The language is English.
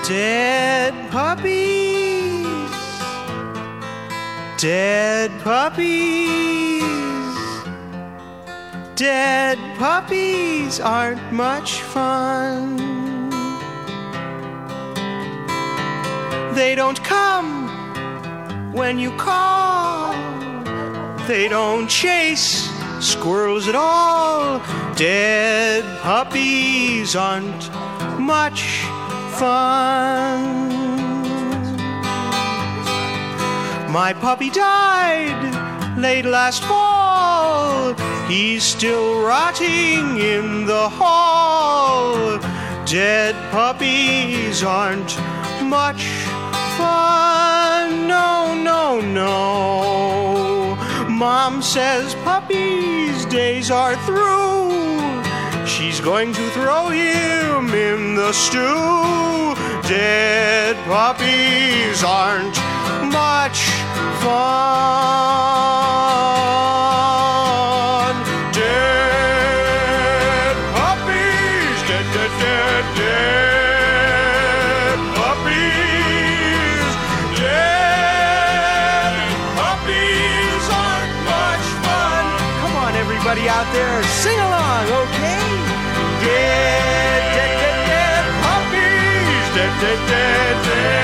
Dead puppies, dead puppies, dead puppies aren't much fun. They don't come when you call. They don't chase squirrels at all. Dead puppies aren't much fun. My puppy died late last fall. He's still rotting in the hall. Dead puppies aren't much fun. No, no, no. Mom says puppy's days are through. She's going to throw him in the stew. Dead puppies aren't much fun. Dead puppies, dead, dead, dead, dead puppies. Dead puppies aren't much fun. Come on, everybody out there, sing along, okay? Dead, dead, dead, dead puppies. Dead, dead, dead, dead.